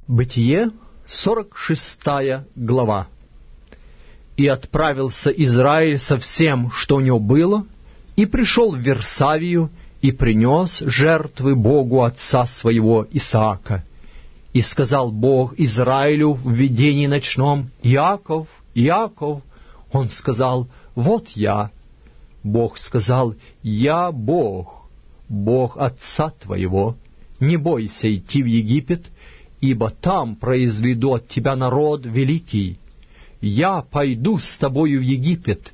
Бытие, 46 глава. «И отправился Израиль со всем, что у него было, и пришел в Вирсавию, и принес жертвы Богу отца своего Исаака. И сказал Бог Израилю в видении ночном: Иаков, Иаков. Он сказал: вот я. Бог сказал: я Бог, Бог отца твоего. Не бойся идти в Египет, ибо там произведу от тебя народ великий. Я пойду с тобою в Египет,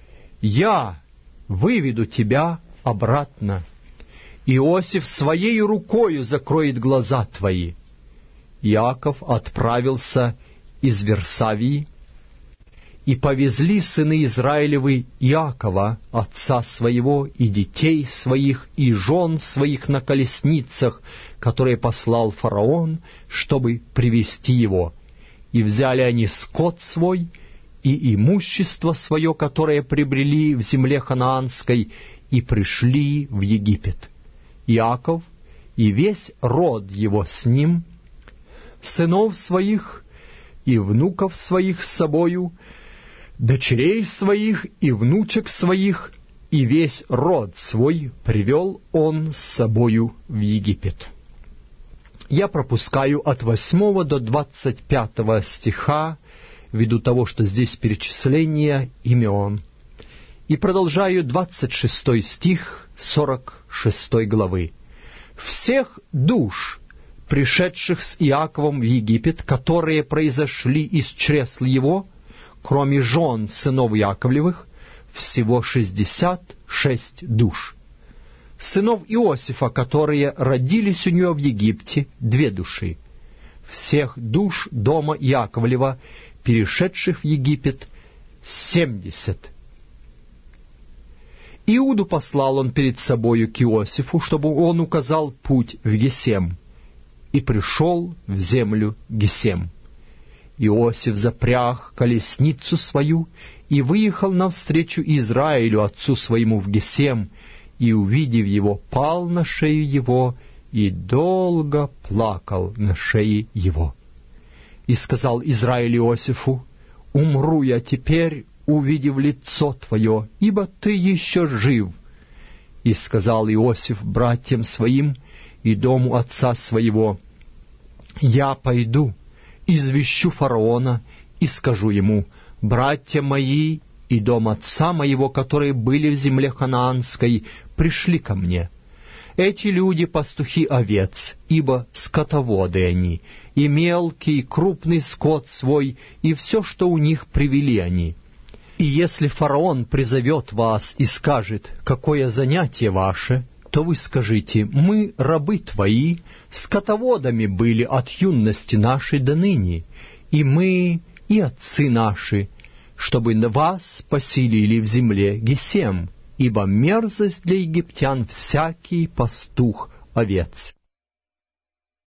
я выведу тебя обратно. Иосиф своей рукою закроет глаза твои». Иаков отправился из Вирсавии, и повезли сыны Израилевы Иакова, отца своего, и детей своих, и жен своих на колесницах, которые послал фараон, чтобы привести его. И взяли они скот свой и имущество свое, которое приобрели в земле ханаанской, и пришли в Египет. Иаков и весь род его с ним, сынов своих и внуков своих с собою, дочерей своих и внучек своих, и весь род свой привел он с собою в Египет. Я пропускаю от 8 до 25 стиха, ввиду того, что здесь перечисление имен, и продолжаю 26 стих 46 главы. «Всех душ, пришедших с Иаковом в Египет, которые произошли из чресл его, кроме жен сынов Яковлевых, всего 66 душ. Сынов Иосифа, которые родились у него в Египте, 2 души. Всех душ дома Яковлева, перешедших в Египет, 70. Иуду послал он перед собою к Иосифу, чтобы он указал путь в Гесем, и пришел в землю Гесем. Иосиф запряг колесницу свою и выехал навстречу Израилю, отцу своему, в Гесем, и, увидев его, пал на шею его и долго плакал на шее его. И сказал Израиль Иосифу: умру я теперь, увидев лицо твое, ибо ты еще жив. И сказал Иосиф братьям своим и дому отца своего: я пойду, извещу фараона и скажу ему: братья мои и дом отца моего, которые были в земле ханаанской, пришли ко мне. Эти люди — пастухи овец, ибо скотоводы они, и мелкий, и крупный скот свой, и все, что у них, привели они. И если фараон призовет вас и скажет: какое занятие ваше, то вы скажите: мы, рабы твои, скотоводами были от юности нашей до ныне, и мы, и отцы наши, чтобы вас поселили в земле Гесем, ибо мерзость для египтян всякий пастух овец.